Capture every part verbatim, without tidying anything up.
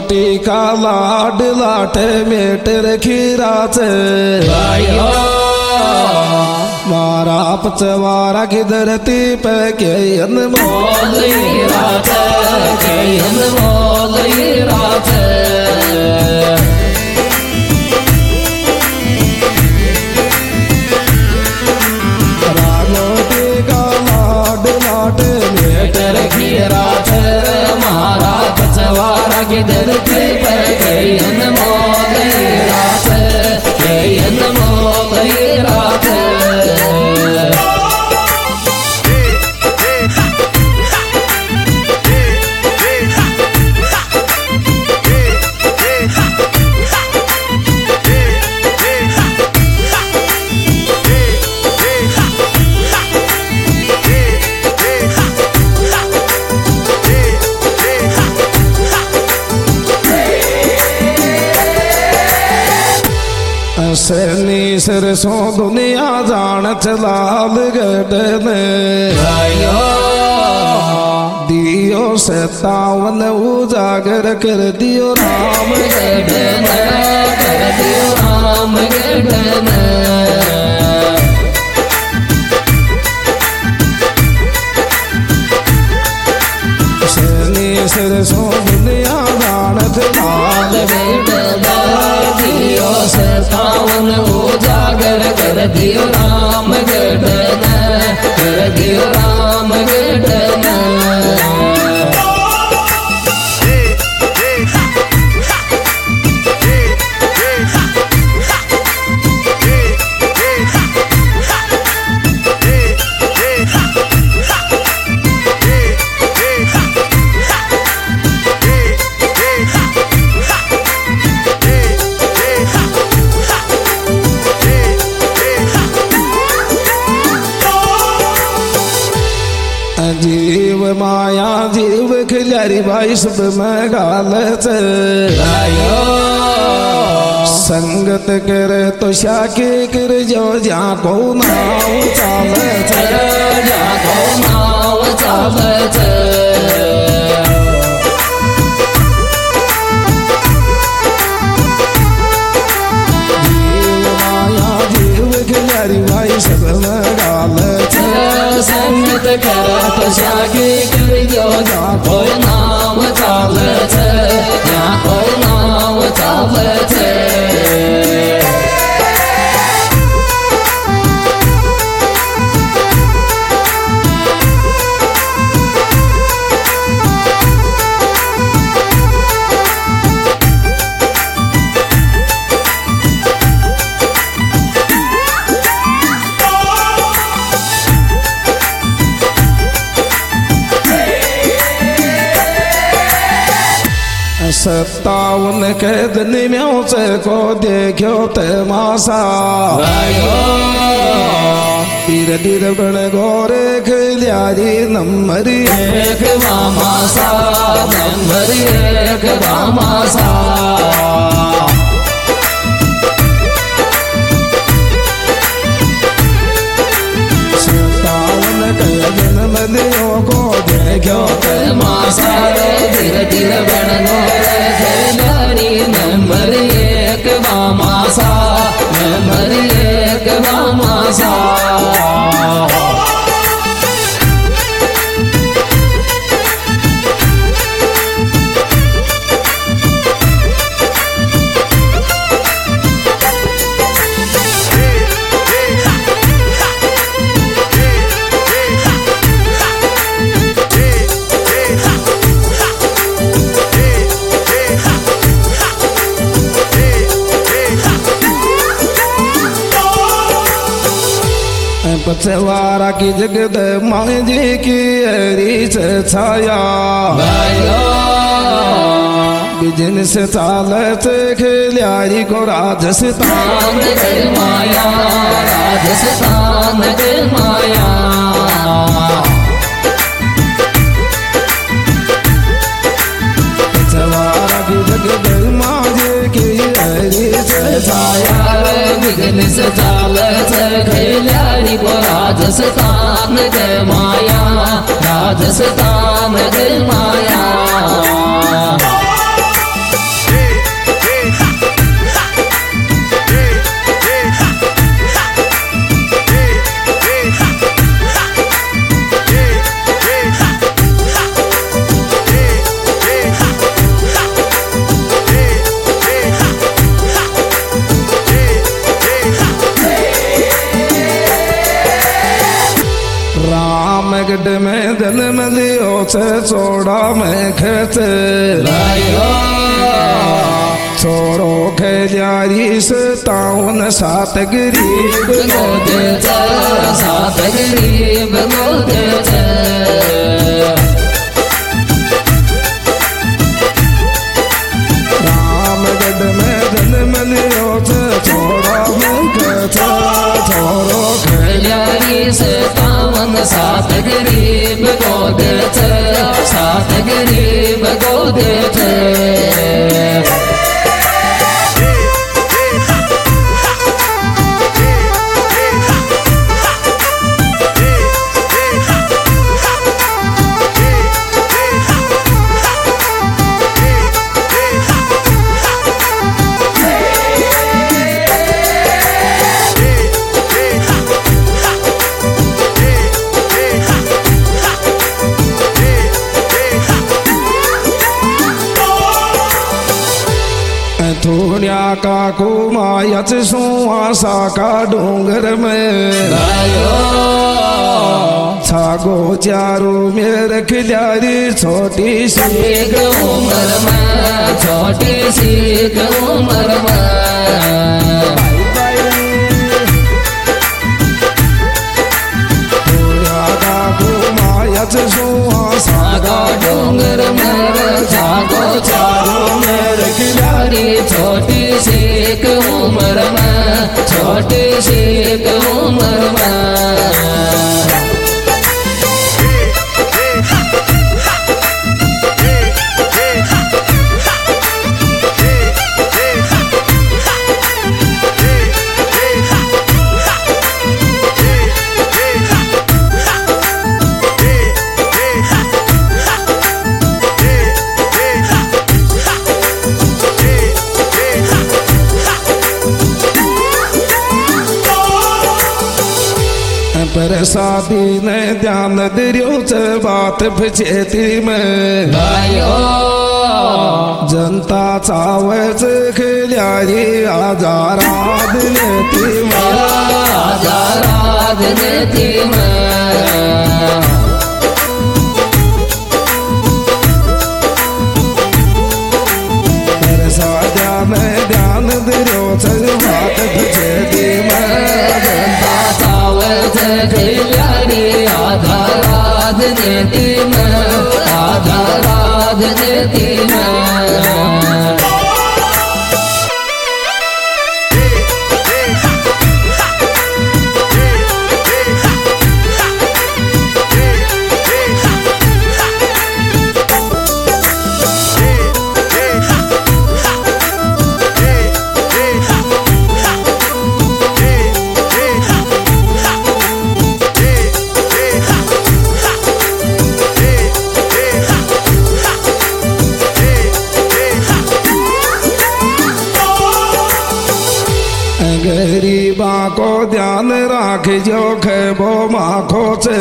टीका लाड लाट मेट रखीराच मारा पचवारा की धरती पे के अनमोल रात के अनमोल रात रानो टीका लाड लाट मेट रखीराच मारा पचवारा की धरती पे के अनमोल रात के अनमोल रात सरनी सरसों दुनिया जान चलाल गढ़ दियो सतावन उजागर कर दियो राम गढ़ कर दियो राम गढ़ सरनी सरसों दुनिया जान चलाल दियो सतावन उजागर कर दियो राम गढ़ कर दियो राम गढ़ जीव माया जीव खिलारी भाई सब में गालच संगत कर तो शाके कर जो जा को नाव चाल जा को नाव चाल जीव माया जीव खिलारी भाई सब में गालच संगत कर तो शाके कर जो जा कोई नाम चाल जा कोई नाम चाल सत्तावन के दिन में से को देखो तमाशा धीरे धीरे बन गोरे खिलारी नंबर एक मामासा नंबर एक मामासा सत्तावन के दिन में को देखो तमाशा धीरे धीरे बन नंबर एक मामासा नंबर एक मामासा पचवारा की जगत माए जी की हरीच छाया बिजनेस चालत खिलाड़ी को राजस्थान माया राजस्थान माया पचवारा की जगत माए की हरीच छाया बिजनेस चालत खिलाड़ी को राजस्थान के माया राजस्थान के माया से चोड़ा में खेत छोरो खेलियारी सतावन सात गरीब गोदे सात गरीब गोदे रामगढ़ में जन्म लियो छोरा में खेत छोरो खेलियारी सतावन सात गरीब गोदे सात गरीब गोदे थोड़िया का कुमायच सुहासा का डोंगर में छागो चारो मेरे खिलाड़ी छोटी सी उम्र में छोटी सी उम्र में थोड़िया का कुमायच सुहासा का डोंगर में छागो चारो मेरे खिलाड़ी छोटी सी उम्र में छोटी सी उम्र में पर शादी ने ध्यान दियो च बात फिचेती में जनता चावे च खिलाड़ी आजाराद लेती में आजाराद लेती में पर शादी ने ध्यान दियो च बात फिचेती में खिलाड़ी आधा रात देती मैं आधा रात देती मैं गरीबा को ध्यान राख जो खेबो माखो से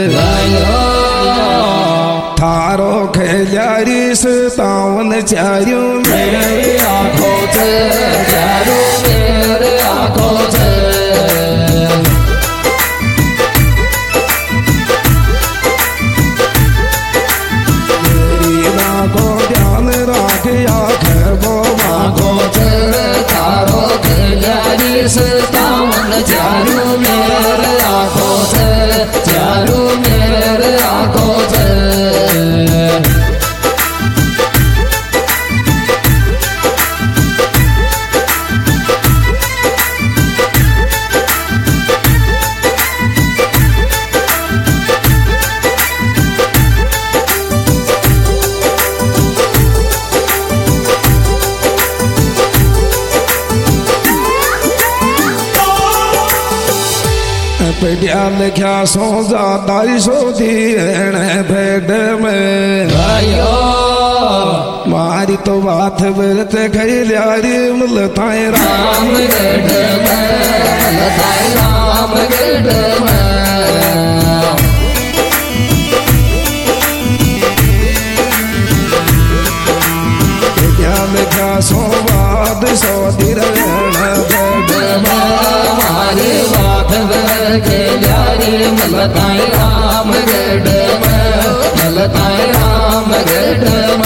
थारो खेलारी सतावन चारू मेरी आँखों से चारू मेरे आँखों से गरीबा को ध्यान राख या खेबो माखो से थारो खेलारी सतावन चारू मेरे आँखों से चारू मेरे आँखों से पढ़िया लिखा सो ज्यादा सो दीण भेड़ में मारी तो बात व्रत खैलियारी मुलताई राम गढ़ में मुलताई राम गढ़ में पढ़िया लिखा सो बाद सो दीण भेड़ में मारी बात खैलियारी मुलताई राम गढ़ में મલતાય રામ ગઢ